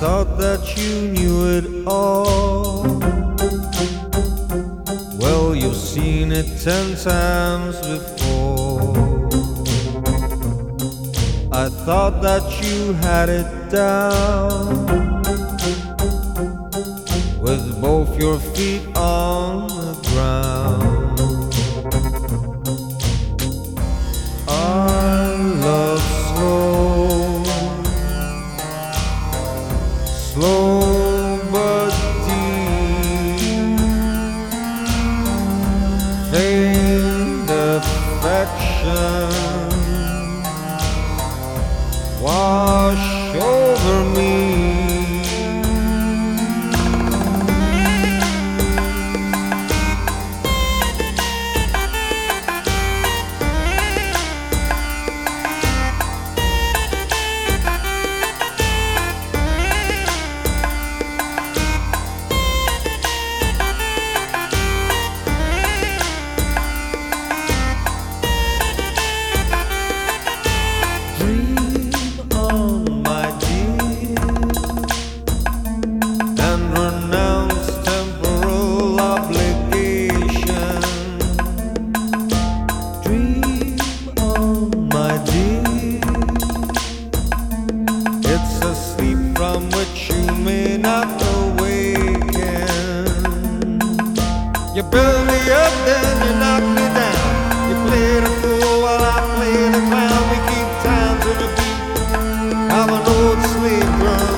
thought that you knew it all. Well, you've seen it 10 times before. I thought that you had it down, with both your feet on the ground. I love slow, slow but deep, faint affection wash over me. From which you may not awaken. You build me up, then you knock me down. You play the fool while I play the clown. We keep time to the beat of an old slave drum.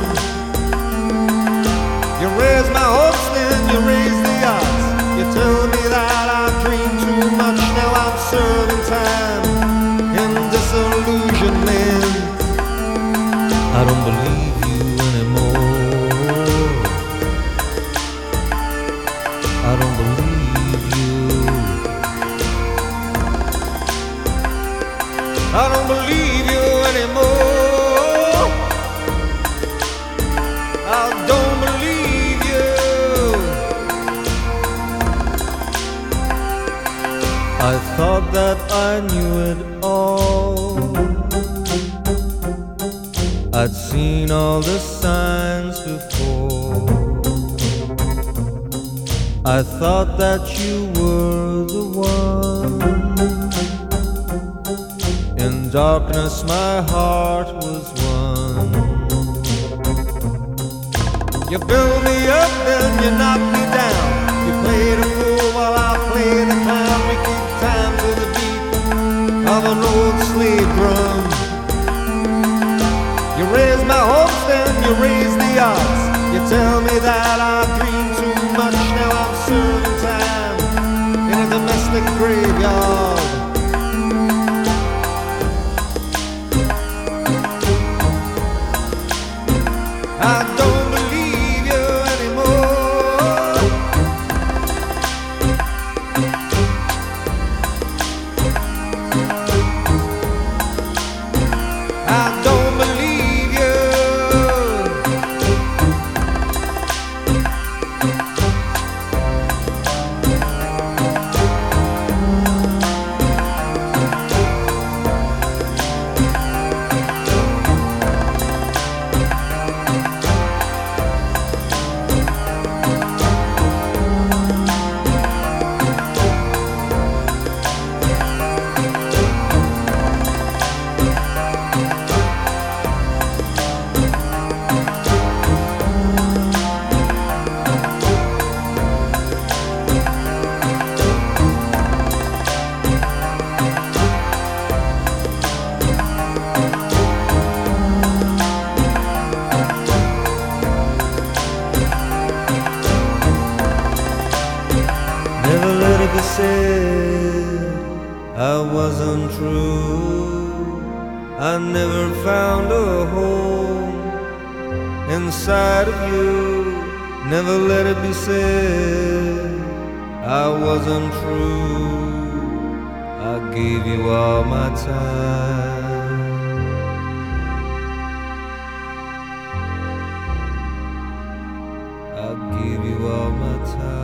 You raise my hopes, then you raise the odds. You tell me that I dream too much. Now I'm serving time in disillusionment. I don't believe you anymore. I don't believe you. I don't believe you anymore. I don't believe you. I thought that I knew it all. I'd seen all the signs before. I thought that you were the one. In darkness my heart was won. You build me up, then you knock me down. You play the fool while I play the clown. We keep time to the beat of an old slave drum. You raise my hopes, then you raise the odds. You tell me that I dream too much. Now I'm serving time in a domestic graveyard. I don't believe you anymore. I don't believe you. Never let it be said I wasn't true. I never found a home inside of you. Never let it be said I wasn't true. I gave you all my time. I gave you all my time.